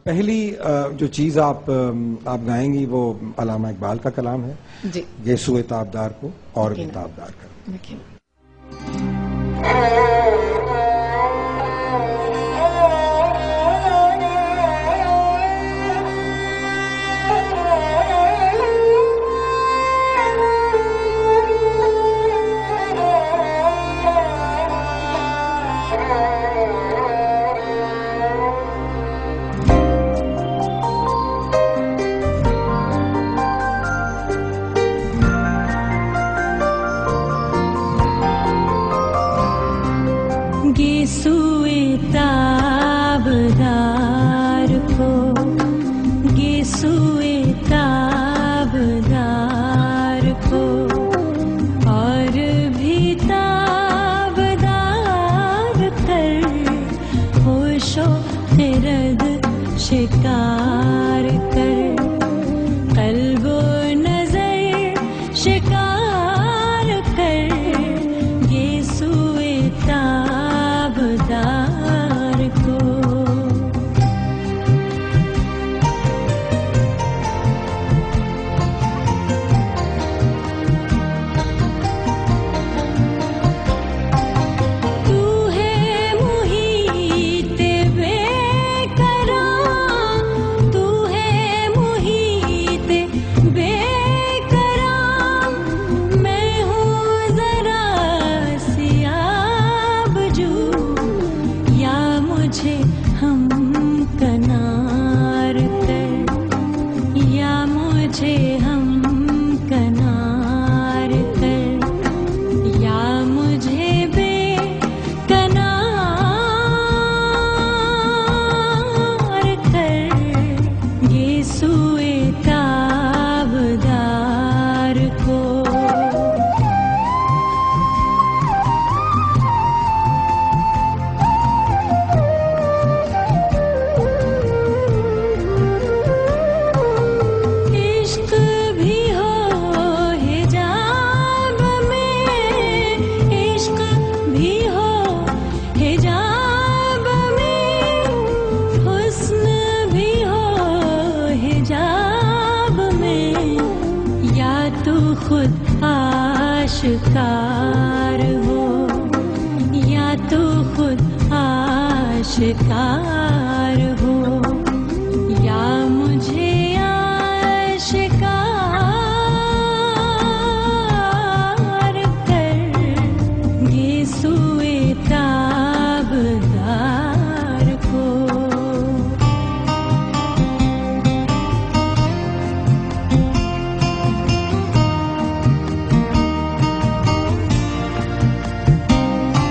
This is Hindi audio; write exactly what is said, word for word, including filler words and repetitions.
पहली जो चीज़ आप आप गाएंगी वो अल्लामा इकबाल का कलाम है जी। गेसुए ताबदार को और भी ताबदार कर। गेसुए ताबदार को, गेसुए ताबदार को और भी ताबदार कर, होशो खिरद शिकार कर, कल्बो नजर शिकार कर, गेसुए ताबदार को। तू है मुहीत बेकरार, तू है मुहीत बेकरार, मैं हूँ जरा सियाब जू, या मुझे हम कनार कर, या मुझे हम कनार कर, या मुझे बेकनार कर, गेसुए ताबदार को। इश्क भी हो हिजाब में, इश्क भी हो हिजाब में, हुस्न भी हो हिजाब में, या तू खुद आशिकार हो, या तू खुद आशिकार हो।